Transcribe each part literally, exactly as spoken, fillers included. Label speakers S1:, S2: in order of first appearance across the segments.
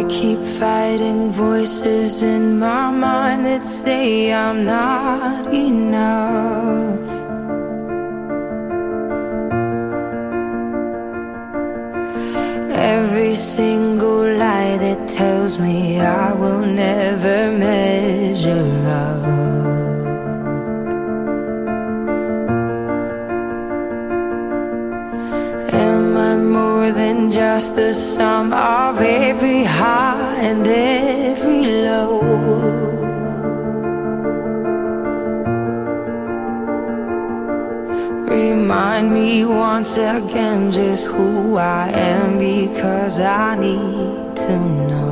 S1: keep fighting voices in my mind that say I'm not enough. Every single lie that tells me I will never measure up. Am I more than just the sum of every high and every low? Remind me once again just who I am, because I need to know.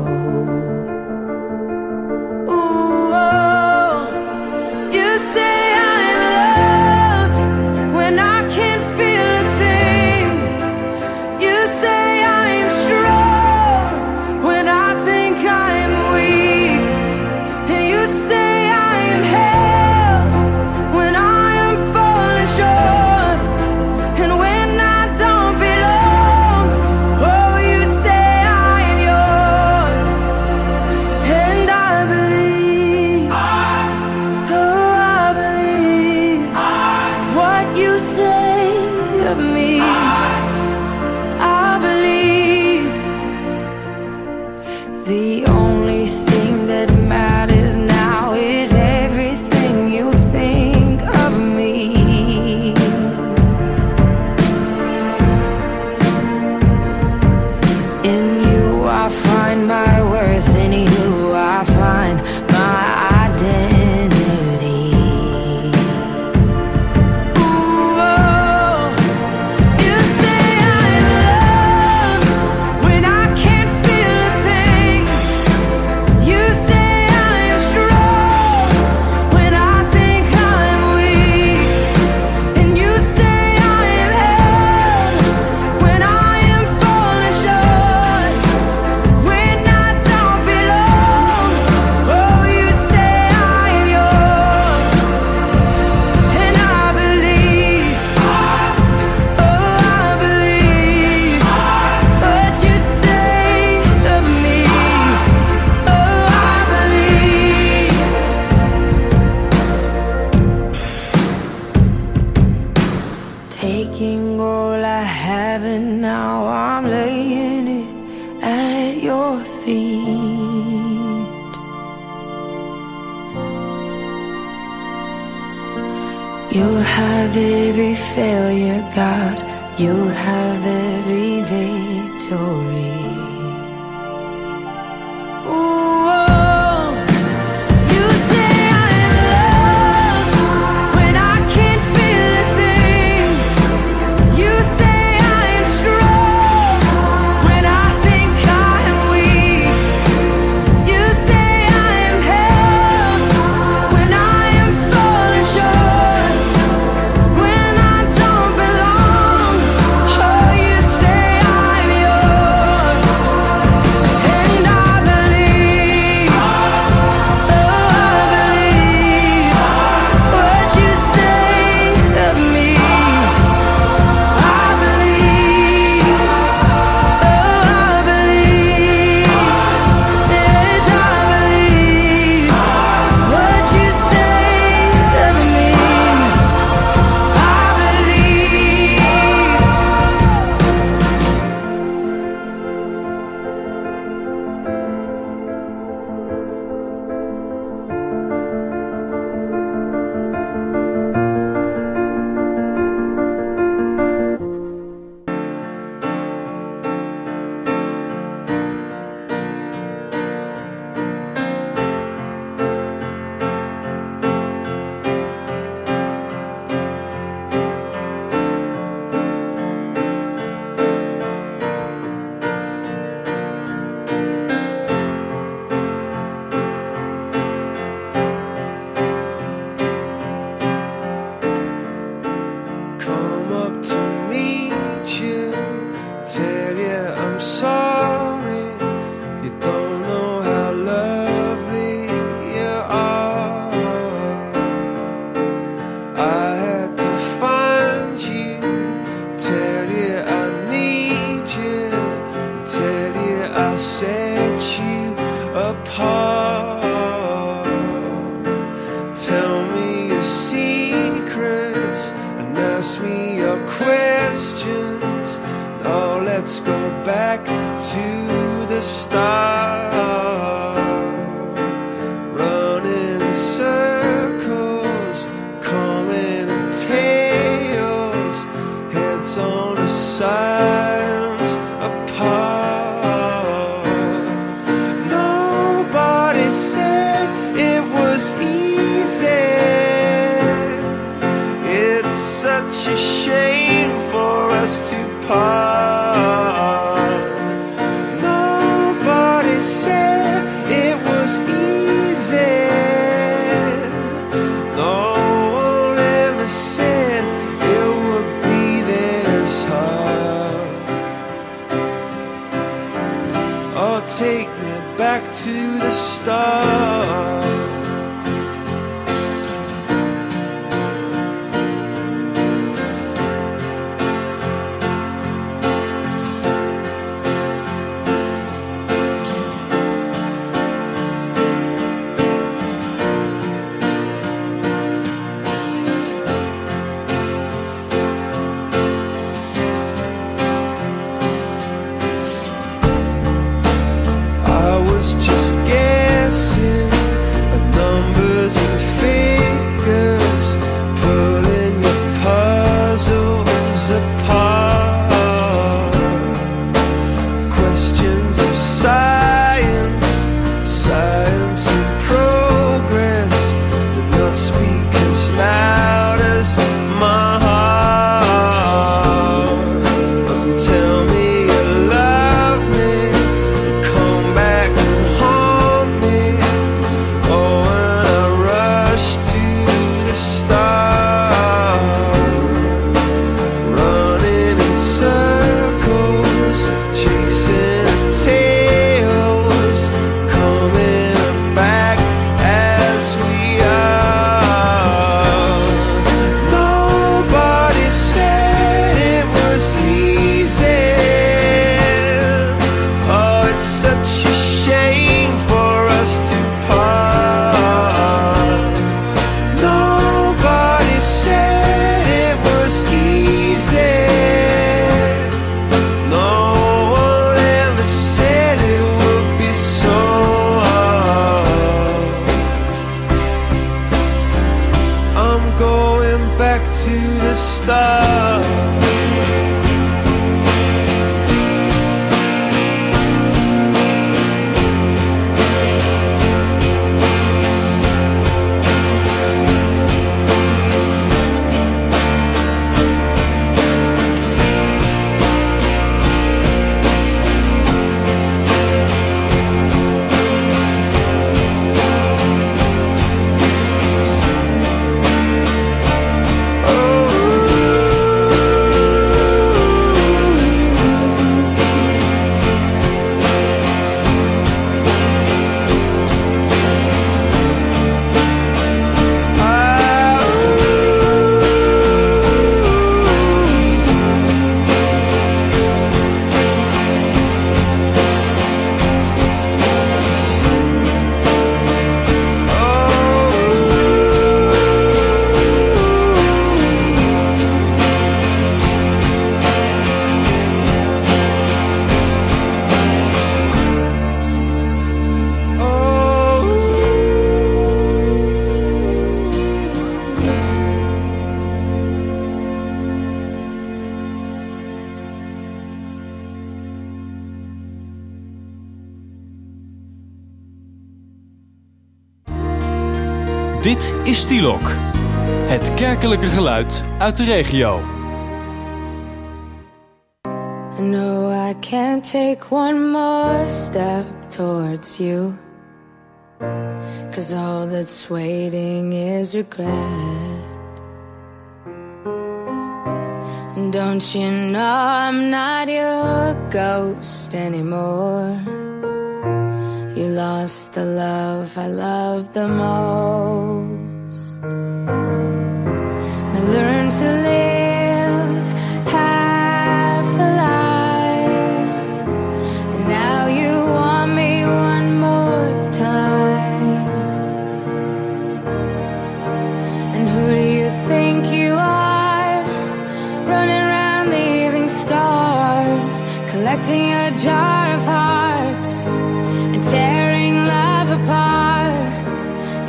S1: Ooh, oh, you say I'm loved when I can't feel a thing. You say I'm strong when I think I'm weak. And you say I'm held when I am falling short. And when I don't belong, oh, you say I am yours. And I believe, oh, I believe what you say of me. I believe the only thing that matters now is everything you think of me. In you I find my worth, in you I find my identity. Ooh, oh, you say I'm loved when I can't feel a thing. You say I'm strong when I think I'm weak. And you say I am held when I am falling short. When I don't belong, oh, you say I am yours. And I believe, oh, I believe what you say of me. Oh, I believe. Taking all I have and now I'm laying it at your feet. You'll have every failure, God. You'll have every victory. Ooh, oh, you say I'm loved when I can't feel a thing. You say I'm strong when I think I'm weak. You say I'm held when I am falling short. When I don't belong, oh, you say I'm yours.
S2: let's go back to the start. Running in circles, coming in tails, heads on the sides apart. Nobody said it was easy. It's such a shame for us to part. Nobody said it was easy. No one ever said it would be this hard. Oh, take me back to the start. Just guessing at numbers and figures, pulling your puzzles apart. Questions of science, science and progress, did not speak as loud as my heart. But tell me you love me, come back and haunt me. Oh, when I rush to the start, running in circles, chasing tails, coming back as we are. Nobody said it was easy. Oh, it's such a shame for us to part. Nobody said it was easy. No one ever said it would be so hard. I'm going back to the start.
S3: Dit is Stilok, het kerkelijke geluid uit de regio.
S1: No, I can't take one more step towards you, 'cause all that's waiting is regret. And don't you know I'm not your ghost anymore? You lost the love I loved the most. I learned to live half alive, and now you want me one more time. And who do you think you are, running around leaving scars,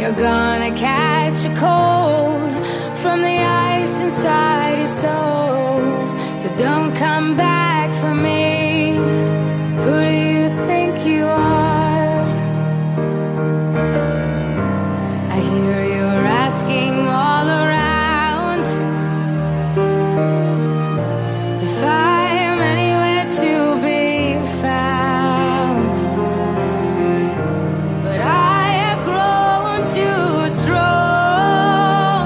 S1: You're gonna catch a cold from the ice inside your soul. So don't come back for me. Who do you think you are? I hear you're asking all around if I am anywhere to be found. But I have grown too strong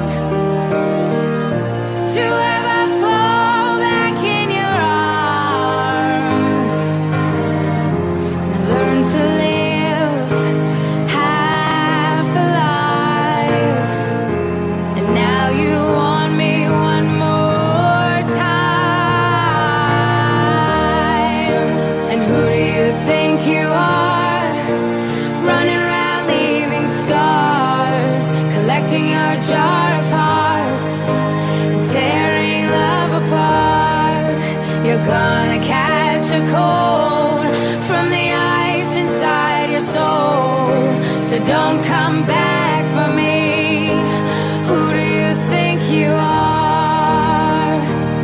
S1: to ever fall back in your arms. And I learned to live half alive. And now you want me one more time. And who do you think you are? Running around leaving scars, collecting your jar of hearts, tearing love apart. You're gonna catch a cold from the ice inside your soul. So don't come back for me. Who do you think you are?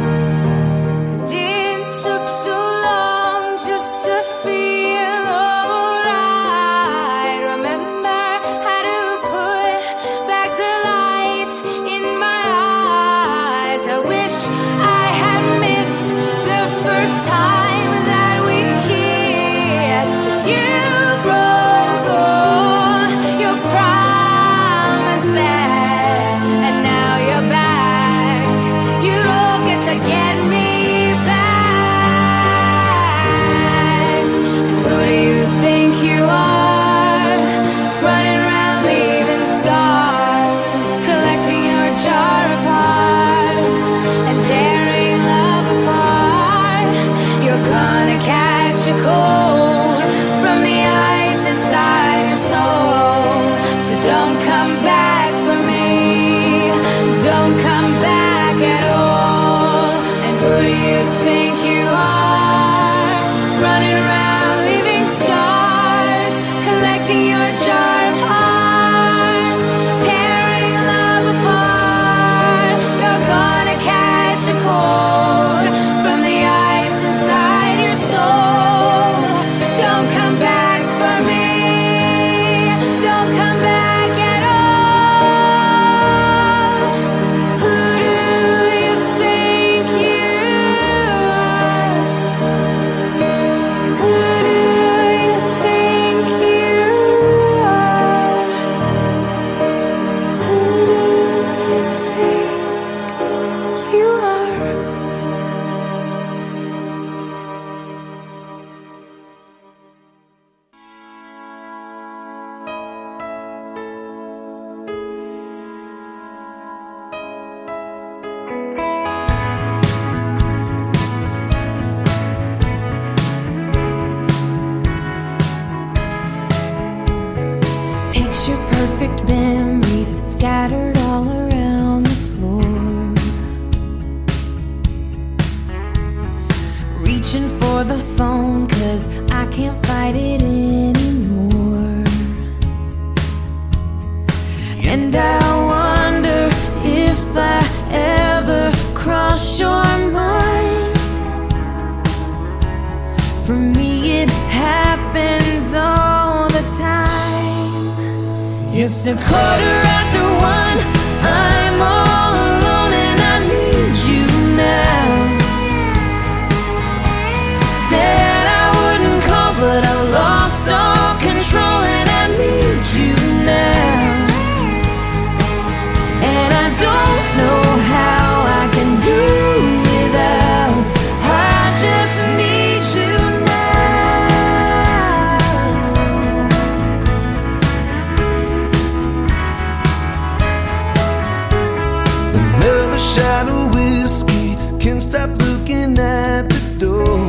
S1: It took so long just to feel alright. Remember how to put back the light in my eyes. I wish I had missed the first time that we kissed. 'Cause you broke all your promises, and now you're back. You don't get to get me back. And who do you think you are? Running around leaving scars, collecting your jar of hearts, and tearing love apart. You're gonna catch a cold from the ice inside your soul. So don't come back for me. Don't come back at all. And who do you think you are? Running around leaving scars, collecting your jar of hearts, tearing love apart. You're gonna catch a cold from the ice inside your soul. Don't come back for me. Don't come back at all. Who do you think you are? Who do you think you are? Who do you think you are? Picture perfect memories scattered all around the floor. Reaching for the phone 'cause I can't fight it anymore. And I wonder if I ever cross your mind. For me it happens all the time. It's a quarter after one. I'm all alone and I need you now. Said I wouldn't call, but I've lost all control and I need you now. And I don't know how I can do without. I just need you now.
S2: Another shot of whiskey, can't stop looking at the door.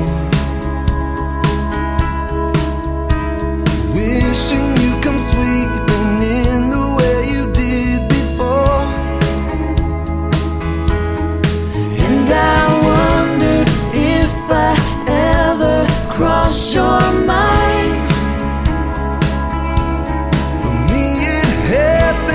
S2: Wishing you come sweeping in the way you did before.
S1: And I wonder if I ever cross your mind.
S2: For me it happened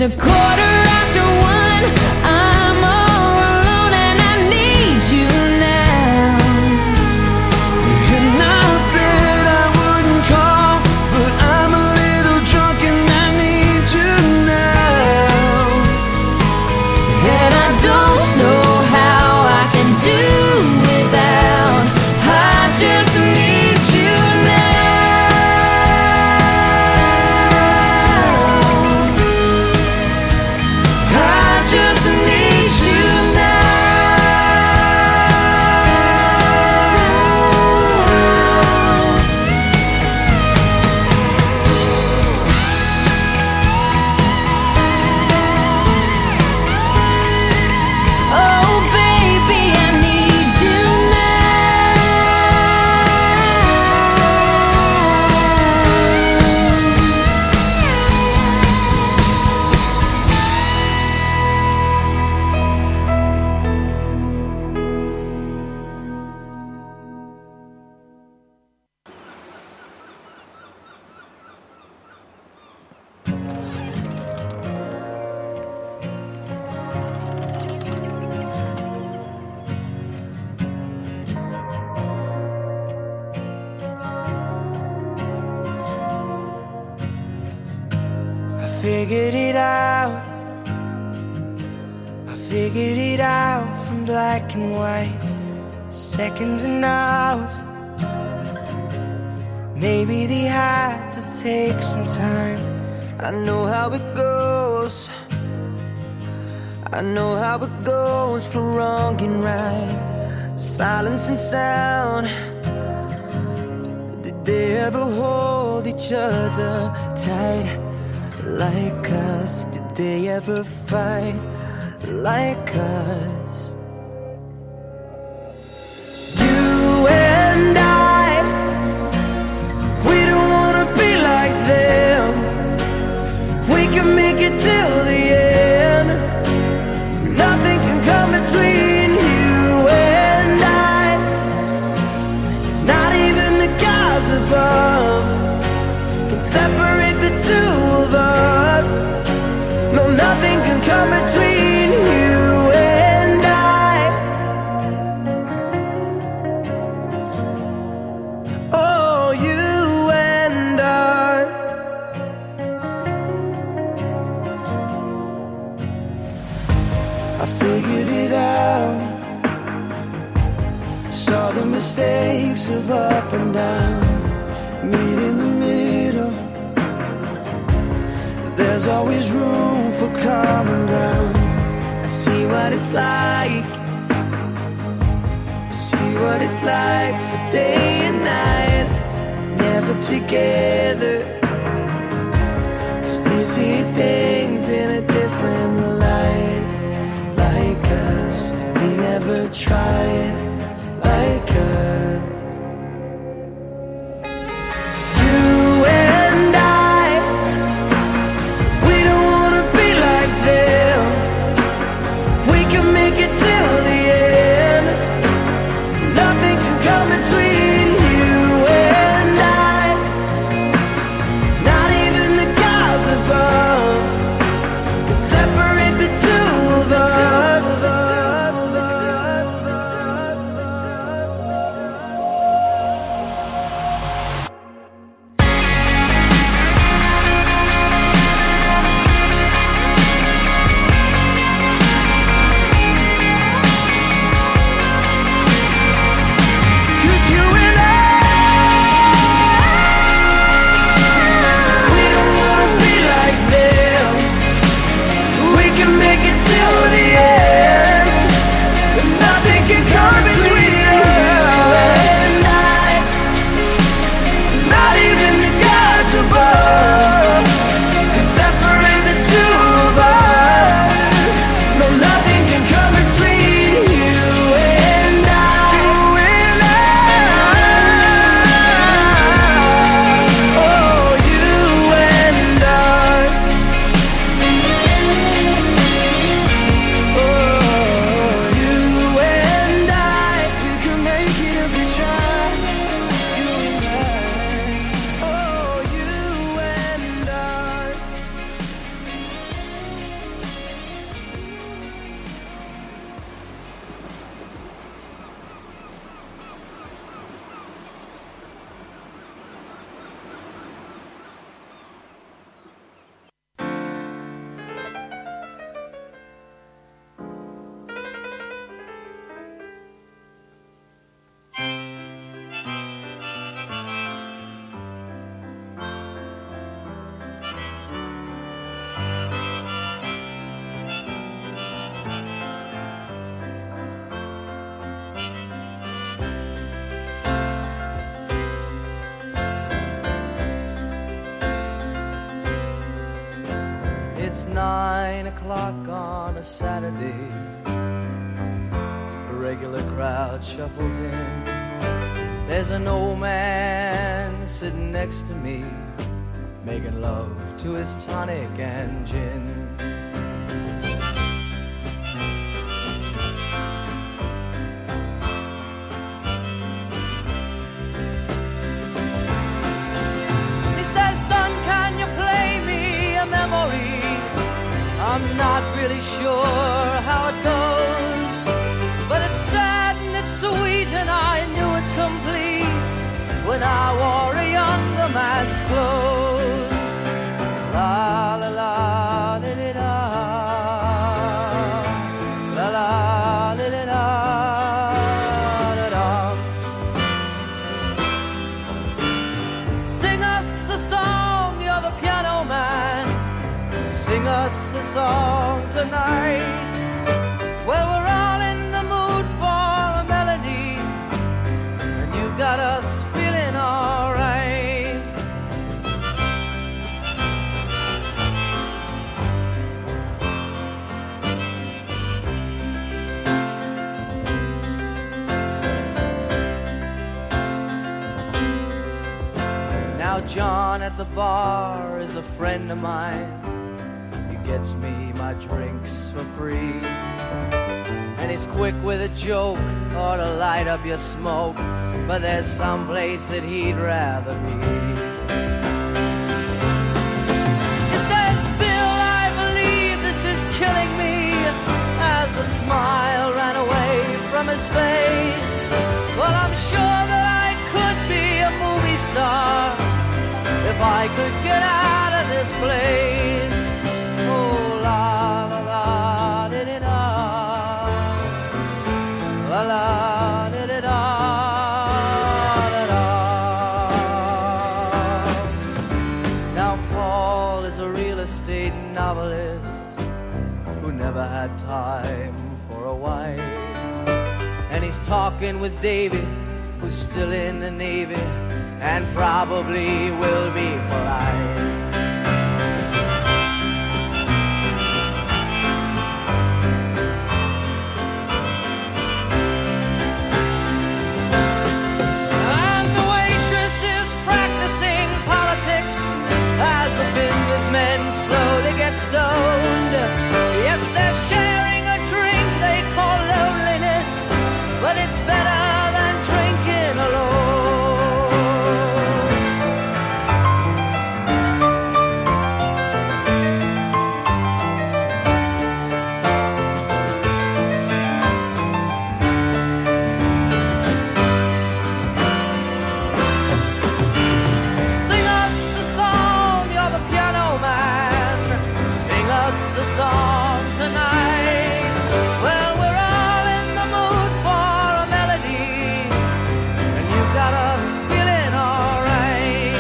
S1: a quarter after one. I'm all alone and I need you now.
S2: And I said I wouldn't call, but I'm a little drunk and I need you now.
S1: And I don't know how I can do without. I just need you now. I just need you now. Oh baby, I need you
S2: I figured it out. I figured it out from black and white, seconds and hours. Maybe they had to take some time. I know how it goes. I know how it goes for wrong and right, silence and sound. Did they ever hold each other tight like us? Did they ever fight like us? You and I, we don't wanna be like them. We can make it till the end. Nothing can come between you and I, not even the gods above can separate the two of us. No, nothing can come between you and I. Oh, you and I. I figured it out. Saw the mistakes of up and down, meet in the middle. There's always room for common ground. I see what it's like. I see what it's like for day and night, never together. 'Cause they see things in a different light, like us. They never tried like us. You and I, we don't wanna be like them. We can make it till the end. Nothing can come between you and I, not even the gods above can separate the two of us. o'clock on a Saturday. A regular crowd shuffles in. There's an old man sitting next to me, making love to his tonic and gin. He says, son, can you play me a memory? I'm not really sure how it goes, but it's sad and it's sweet, and I knew it complete when I wore a younger man's clothes. La la la li li la, la la li li la, la la. Sing us a song, you're the piano man. Sing us a song tonight. Well, we're all in the mood for a melody, and you got us feeling all right. Now John at the bar is a friend of mine. Gets me my drinks for free, and he's quick with a joke or to light up your smoke, but there's some place that he'd rather be. He says, Bill, I believe this is killing me, as a smile ran away from his face. Well, I'm sure that I could be a movie star if I could get out of this place. Oh, la la la di di da, la la di di da, da da. Now Paul is a real estate novelist who never had time for a wife, and he's talking with David, who's still in the Navy and probably will be for life. Stoned. Yes, they're sharing a drink they call loneliness, but it's better than drinking Sing us a song, you're the piano man. Sing us a song tonight. Well, we're all in the mood for a melody, and you got us feeling all right.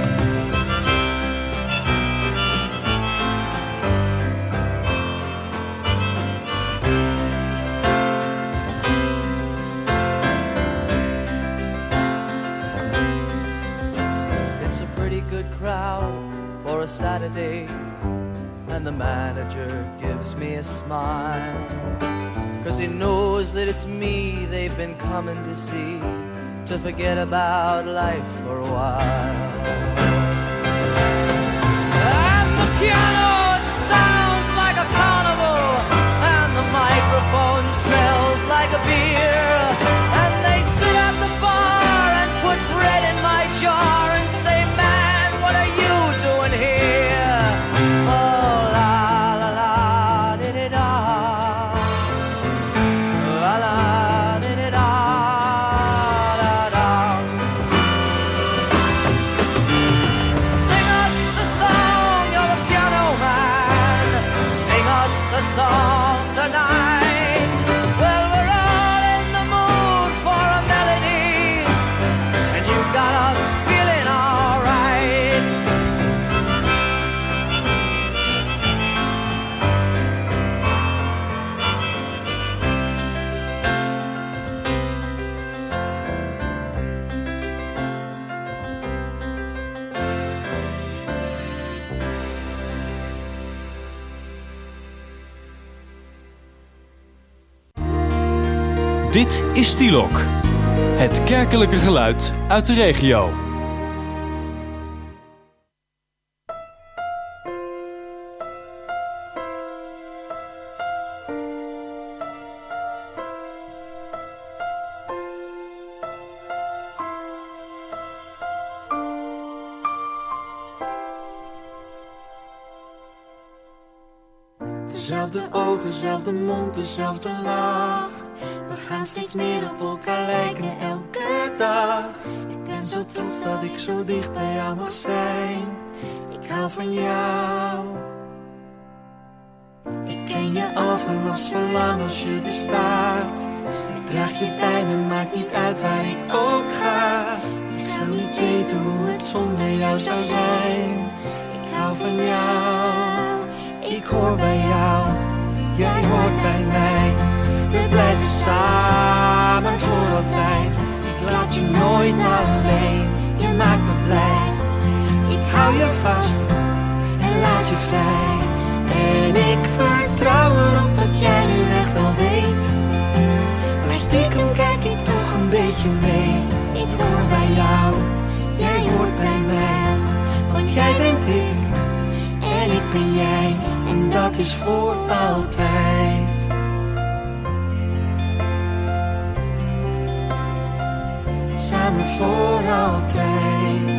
S2: It's a pretty good crowd for a Saturday, and the manager gives me a smile, 'cause he knows that it's me they've been coming to see, to forget about life for a while. And the piano, it sounds like a carnival, and the microphone smells like a beer, and they sit at the bar and put bread in my jar and say, man, what are you doing here? Oh, la la la di di da, la la di di da, da da. Sing us a song, you're the piano man. Sing us a song tonight. Well, we're all
S3: Dit is Stielok. Het kerkelijke geluid uit de regio.
S4: Dezelfde ogen, dezelfde mond, dezelfde lach. We gaan steeds meer op elkaar lijken elke dag. Ik ben zo trots dat ik zo dicht bij jou mag zijn. Ik hou van jou. Ik ken je al vanaf zo lang als je bestaat. Ik draag je bij me, maakt niet uit waar ik ook ga. Ik zou niet weten hoe het zonder jou zou zijn. Ik hou van jou. Ik hoor bij jou, jij hoort bij mij. We blijven samen voor altijd. Ik laat je nooit alleen, je maakt me blij. Ik hou je vast en laat je vrij. En ik vertrouw erop dat jij nu echt wel weet. Maar stiekem kijk ik toch een beetje mee. Ik hoor bij jou, jij hoort bij mij. Want jij bent ik en ik ben jij. En dat is voor altijd. Samen voor altijd.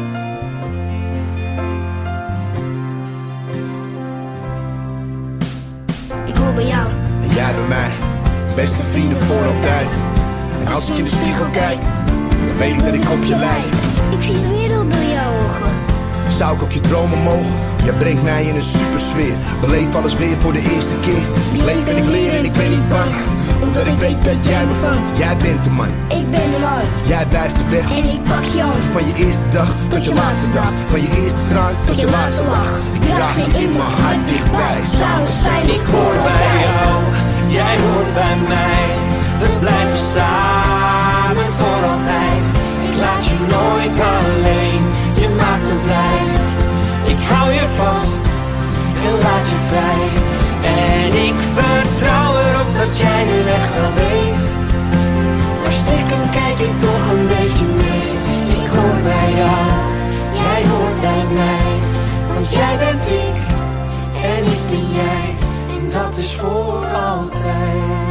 S5: Ik hoor bij jou.
S6: En jij bij mij. Beste vrienden voor altijd. En als ik in de spiegel kijk, dan weet ik dat ik op je lijk.
S5: Ik zie de wereld door jouw ogen.
S6: Zou ik op je dromen mogen? Jij brengt mij in een supersfeer. Beleef alles weer voor de eerste keer. Ik leef en ik leer en ik ben niet bang. Omdat ik weet dat jij me vangt. Jij bent de man.
S5: Ik ben de man.
S6: Jij wijst de weg.
S5: En ik pak je hand.
S6: Van je eerste dag tot je laatste dag. Van je eerste traan tot je laatste lach. Ik draag je in mijn hart dichtbij. Samen zijn we
S4: ik hoor bij jou. Jij hoort bij mij. We blijven samen voor altijd. Ik laat je nooit alleen. Je maakt me blij. Ik hou je vast en laat je vrij. En ik vertrouw erop dat jij nu echt wel weet. Maar stiekem kijk ik toch een beetje mee. Ik hoor bij jou, jij hoort bij mij. Want jij bent ik en ik ben jij. En dat is voor altijd.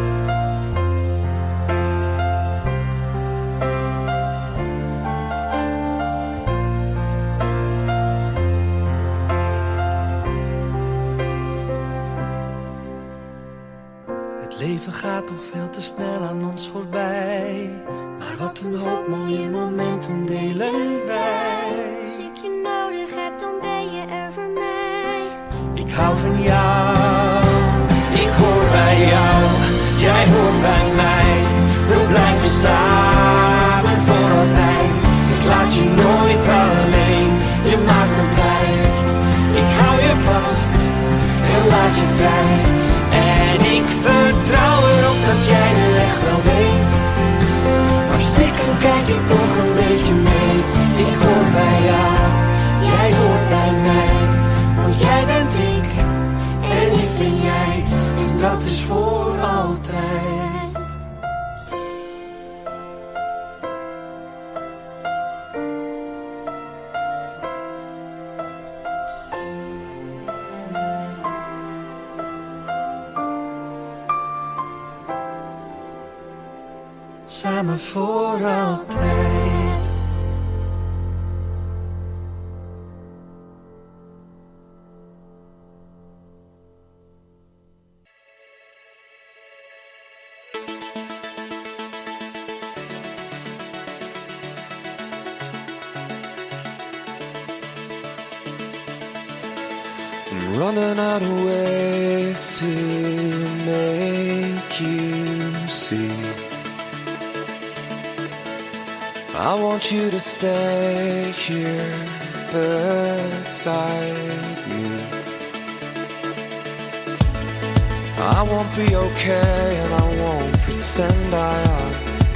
S4: Het leven gaat toch veel te snel aan ons voorbij. Maar wat een hoop mooie momenten delen wij.
S5: Als ik je nodig heb, dan ben je er voor mij.
S4: Ik hou van jou, ik hoor bij jou. Jij hoort bij mij. We blijven samen voor altijd. Ik laat je nooit alleen, je maakt me blij. Ik hou je vast en laat je vrij. En ik vertrouw erop dat jij nu echt wel weet. Maar stiekem kijk ik toch een beetje mee. Ik hoor bij jou, jij hoort bij mij. Want jij bent ik en ik ben jij. En dat is voor altijd. Samen voor altijd. I'm running out of ways to make you see. I want you to stay here beside me. I won't be okay and I won't pretend I am.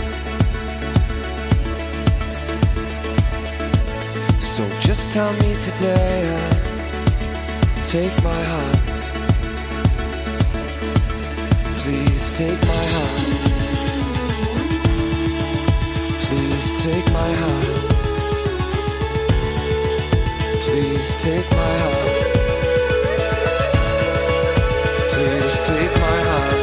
S4: So just tell me today and take my hand. Please take my hand.
S2: take my heart. Please take my heart.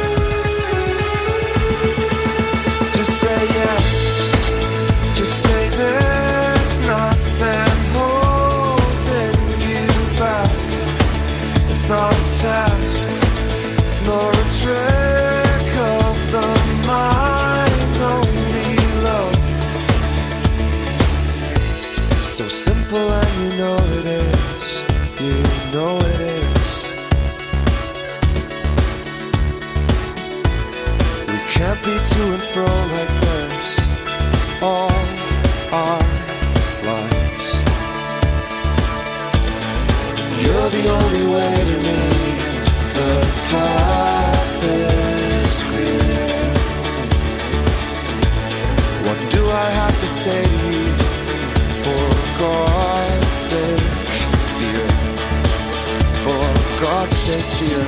S2: Just say yes. Just say there's nothing holding you back. It's not a test, nor a trick of the mind, only love. It's so simple and you know it is. You know it is. We can't be to and fro like this all our lives. You're the only way to me. The path is clear. What do I have to say to you? For God's sake, dear. For God's sake, dear.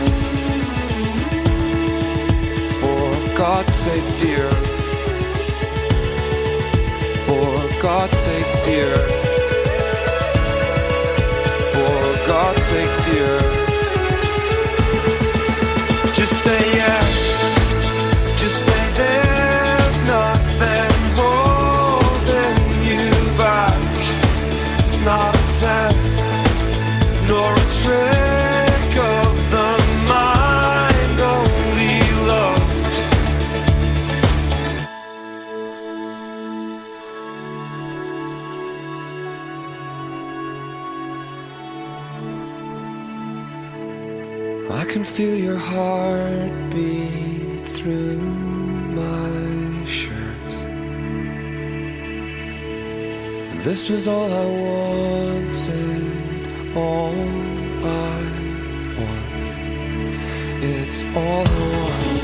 S2: For God's sake, dear. For God's sake, dear. For God's sake, dear. Just say yes. Just say there's nothing holding you back. It's not a test, nor a trick of the mind, only love. I can feel your heart beat through my shirt. And this was all I wanted, all I want. It's all I want.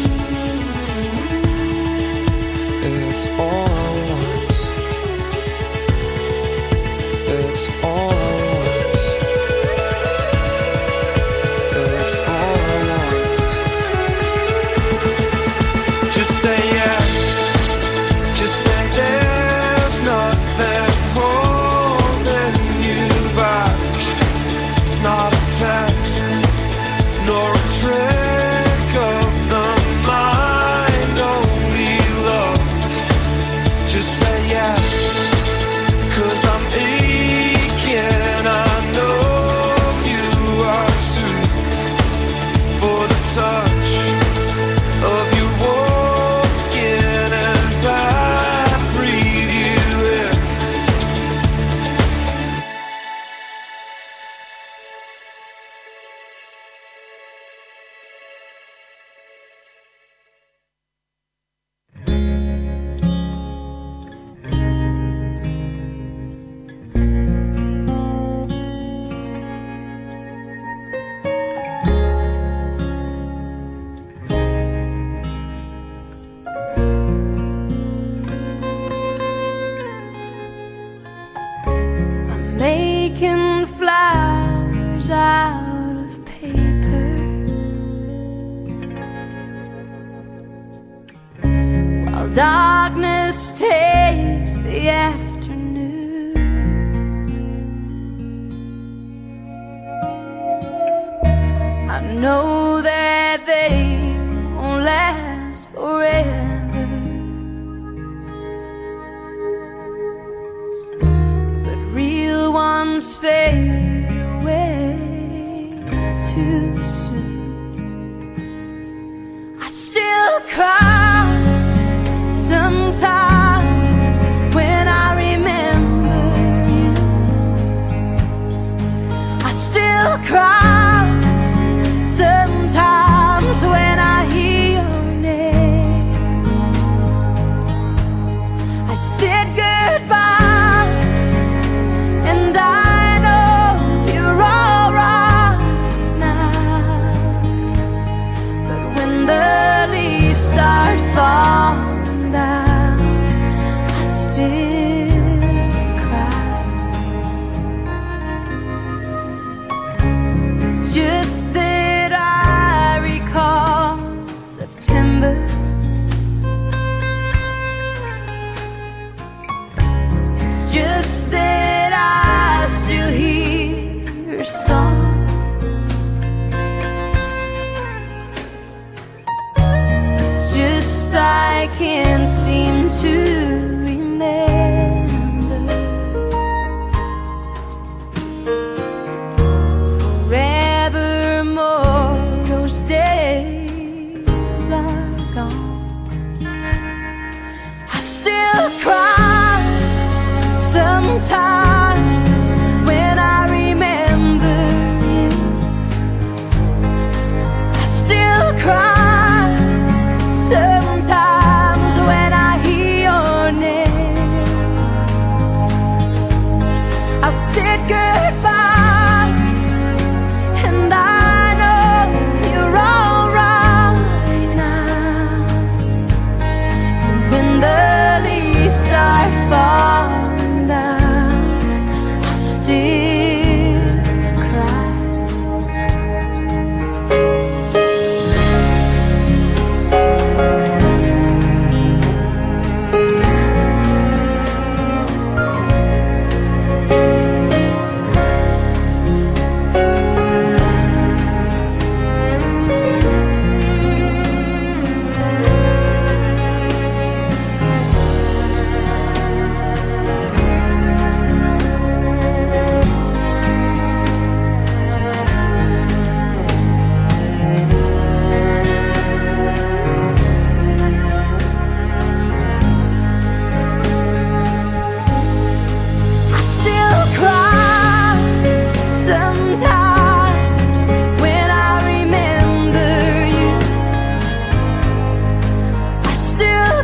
S2: It's all I want. It's all I want. Say yes. Just say there's nothing holding you back. It's not a test, nor a trick of the mind, only love. Just say yes, 'cause I'm aching. I know you are too. For the touch of your
S1: making flowers out of paper, while darkness takes the afternoon. I know that they won't last forever, but real ones fade away too soon. I still cry sometimes when I remember you. I still cry sometimes when I hear your name. I said goodbye, and I know you're all right now.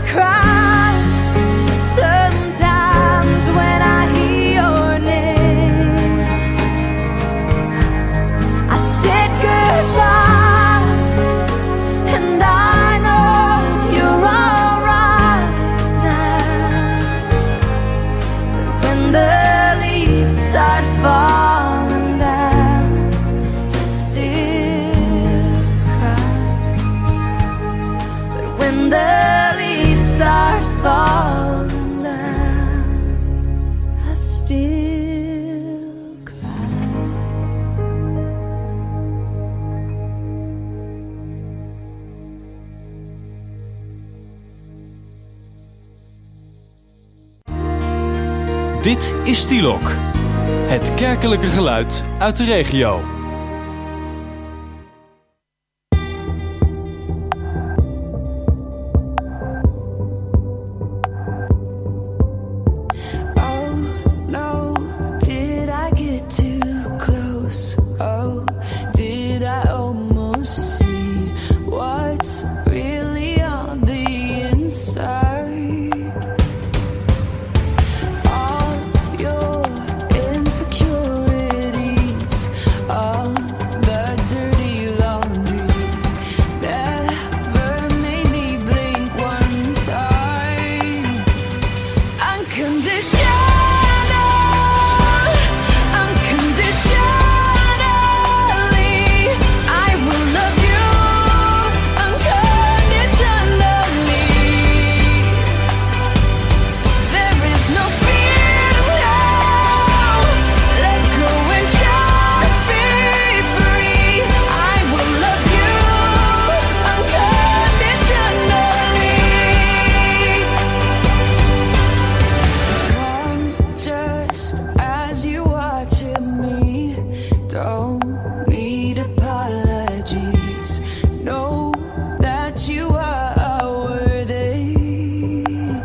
S1: cry sometimes when I hear your name. I said goodbye, and I know you're alright now. But when the leaves start falling down, I still cry. But when the leaves start falling down, I still cry.
S3: Dit is Stilok. Het kerkelijke geluid uit de regio.
S2: Oh no, did I get too close? Oh, did I almost see what's really on the inside? All your insecurities, all the dirty laundry, never made me blink one time. Unconditional, unconditionally, I will love you unconditionally. There is no fear now. Let go and just be free. I will love you unconditionally. Come just as you watching me. Don't need apologies. Know that you are worthy.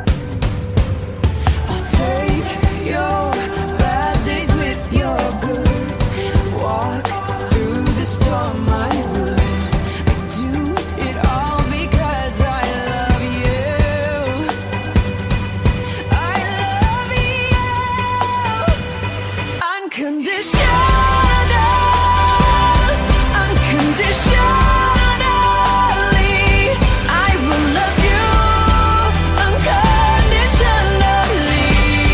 S2: I'll take your bad days with your good. Walk through the storm, I would. I do it all because I love you. I love you unconditional, unconditionally. I will love you unconditionally.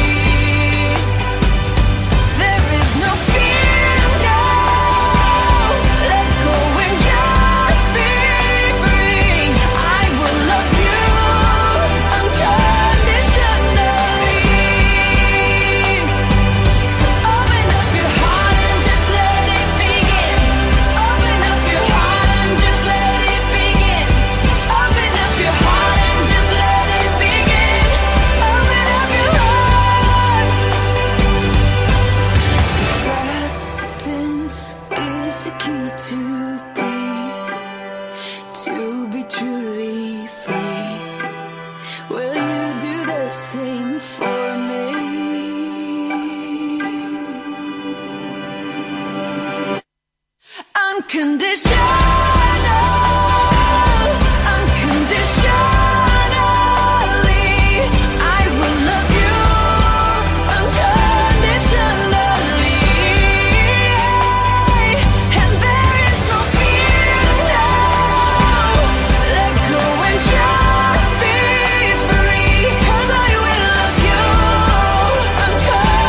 S2: There is no fear now. Let go and just be free. I will love you unconditionally. So open up your heart and just let it begin. Open up your heart and just let it begin. Open up your heart and just let it begin. Open up your heart. Acceptance is the key to be, to be truly free. Will you do the same for me? Unconditional, unconditionally, I will love you unconditionally. And there is no fear now. Let go and just be free. 'Cause I will love you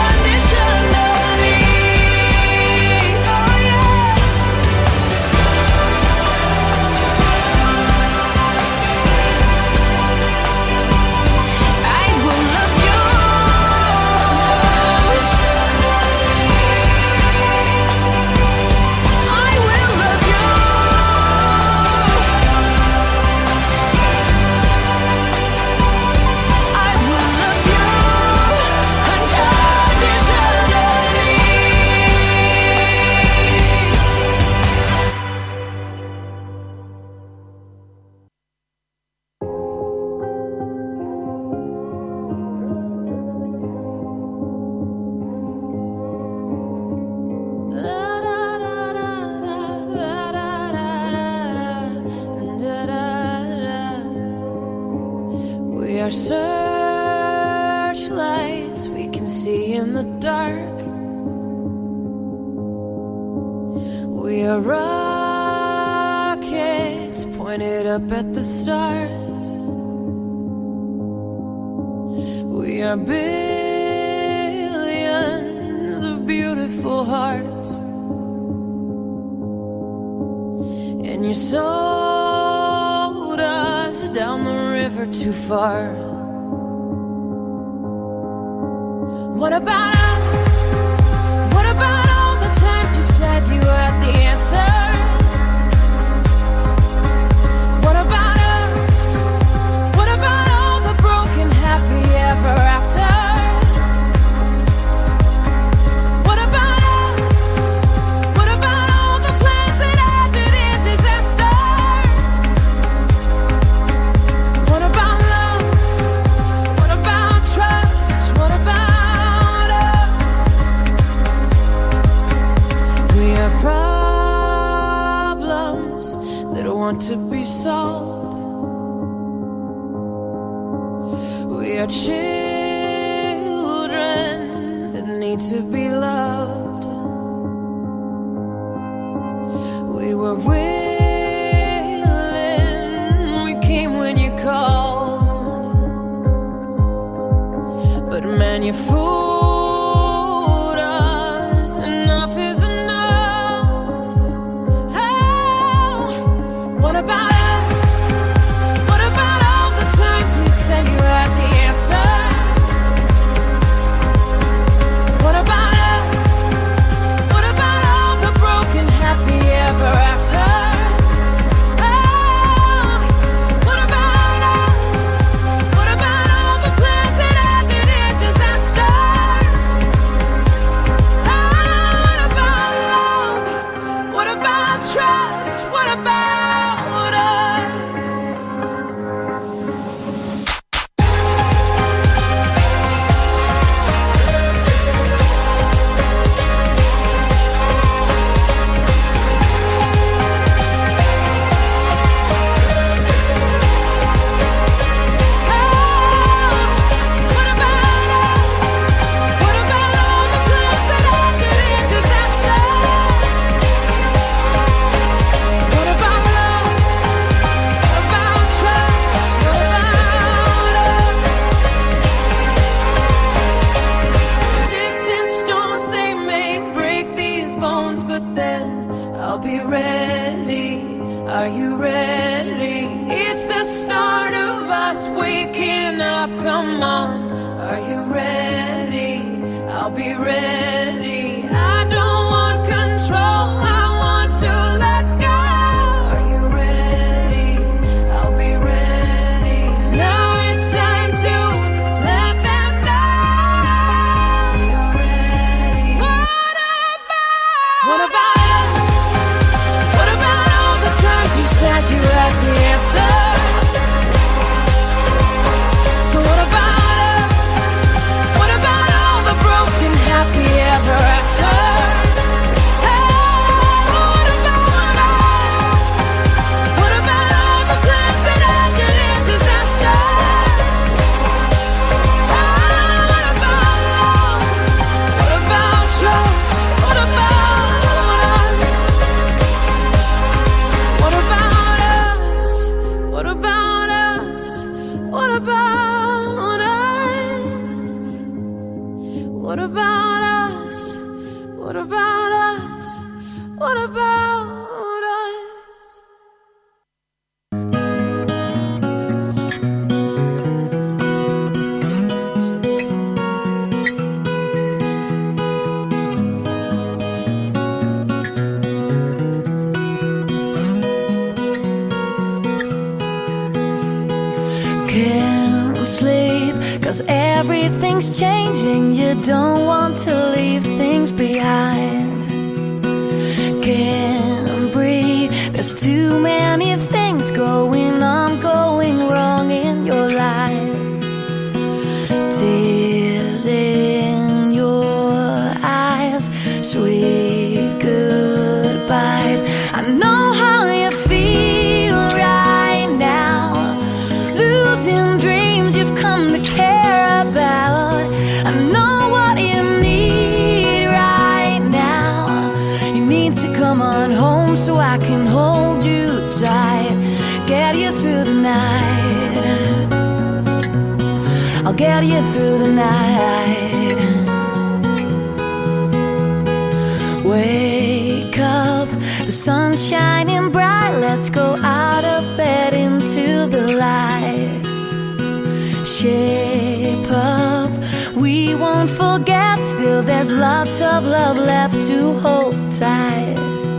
S2: unconditionally. Oh yeah.
S1: We are searchlights we can see in the dark. We are rockets pointed up at the stars. We are billions of beautiful hearts. And you sold us down the river too far. What about us? What about all the times you said you had the answers? What about us? What about all the broken happy ever afters? What about us? What about all the plans that ended in disaster? What about love? What about trust? What about us? We are problems that want to be solved. We are children that need to be loved. We were willing, we came when you called. But man, you fooled us. Enough is enough. Oh, what about us? What about all the times you said you had the answer? What about us? What about all the broken happy ever after? Oh, what about us? What about all the plans that ended in disaster? Oh, what about love? What about trust? What about us? What about us? What about all the plans that ended in disaster? What about love? What about trust? What about us? Sticks and stones, they may break these bones, but then I'll be ready. Are you ready? It's the start of us waking up. Come on, are you ready? I'll be ready. I don't want control, I want to let go. Are you ready? I'll be ready. 'Cause now it's time to let them know. Are you ready? What about? What about us? What about all the times you said you had the answer? So what about us? What about all the broken happy ever afters? Hey, what about us? What about all the plans that ended in disaster? Oh, what about love? What about trust? What about us? What about us? What about us? What about us? What about us? What about us? What about us?
S7: Can't sleep 'cause everything's changing. You don't want to leave things behind. Can't breathe, there's too many things going on, going wrong in your life. Tears in your eyes, sweet goodbyes. I know how you feel right now, losing dreams you I'll get you through the night. Wake up, the sun's shining bright. Let's go out of bed into the light. Shape up, we won't forget. Still there's lots of love left to hold tight.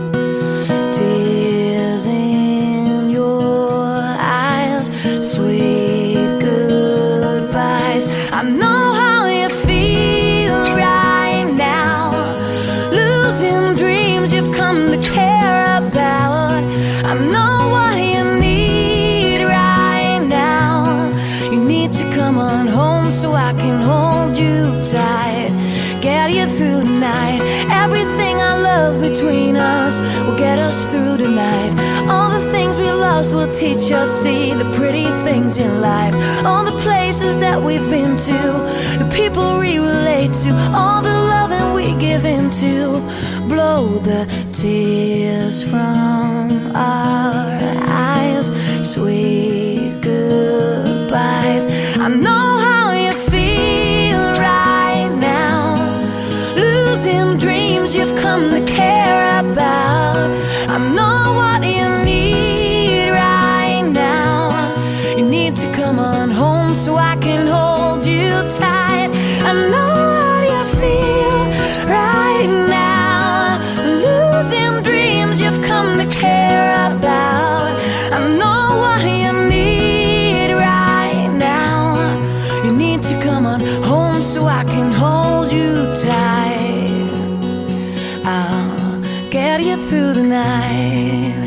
S7: Tears in your eyes, sweet goodbyes. I know how you feel right now, losing dreams you've come to care about. I know what you need right now. You need to come on home so I can hold you tight, get you through the night. Everything I love between us will get us through the night. All the things we lost will teach us, see the pretty things in life. All the places that we've been to, the people we relate to, all the loving we give into. Blow the tears from our eyes, sweet goodbyes. I know how you feel right now, losing dreams you've come to care about. I know what you need right now. You need to come on home so I can hold you tight. I know what you feel right now, losing dreams you've come to care about. I know what you need right now. You need to come on home so I can hold you tight. I'll get you through the night.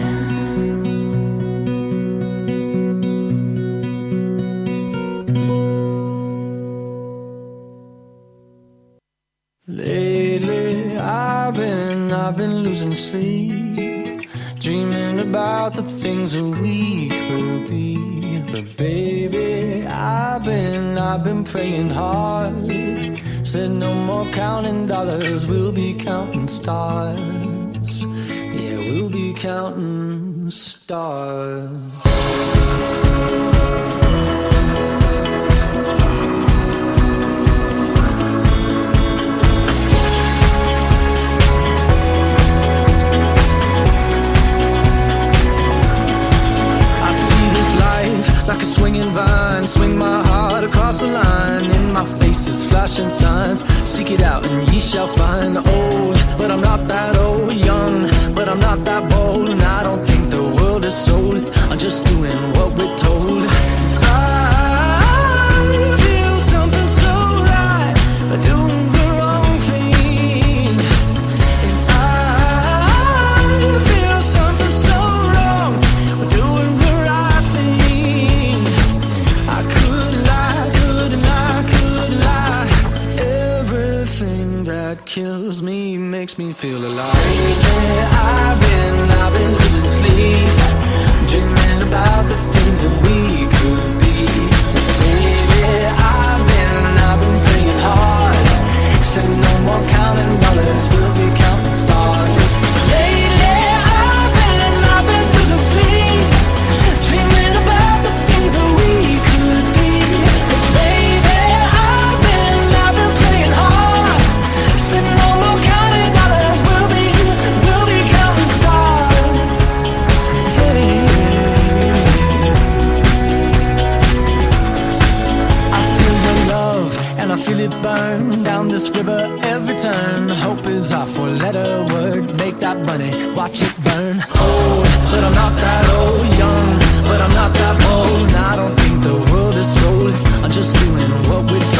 S4: Lately I've been, I've been losing sleep, dreaming about the things that we could be. But baby, I've been, I've been praying hard. Said no more counting dollars, we'll be counting stars. Yeah, we'll be counting stars. Like a swinging vine, swing my heart across the line. In my face is flashing signs, seek it out and ye shall find. Old, but I'm not that old. Young, but I'm not that bold. And I don't think the world is sold, I'm just doing what we're told. I feel something so right, doing the wrong thing. And I feel something so wrong, doing the right thing. I could lie, could lie, could lie. Everything that kills me makes me feel alive. Lately I've been, I've been losing sleep, dreaming about the things that we could be. Baby, I've been, I've been praying hard. Said no more counting dollars, we'll be counting stars. Lately I've been, I've been losing sleep, dreaming about the things that we could be. Baby, I've been, I've been praying hard. Said no more counting dollars, we'll be, we'll be counting stars. Hey. I feel your love and I feel it burn down this river every turn. Hope is our four-letter word, make that money, watch it burn. Old, but I'm not that old. Young, but I'm not that bold. And I don't think the world is sold, I'm just doing what we're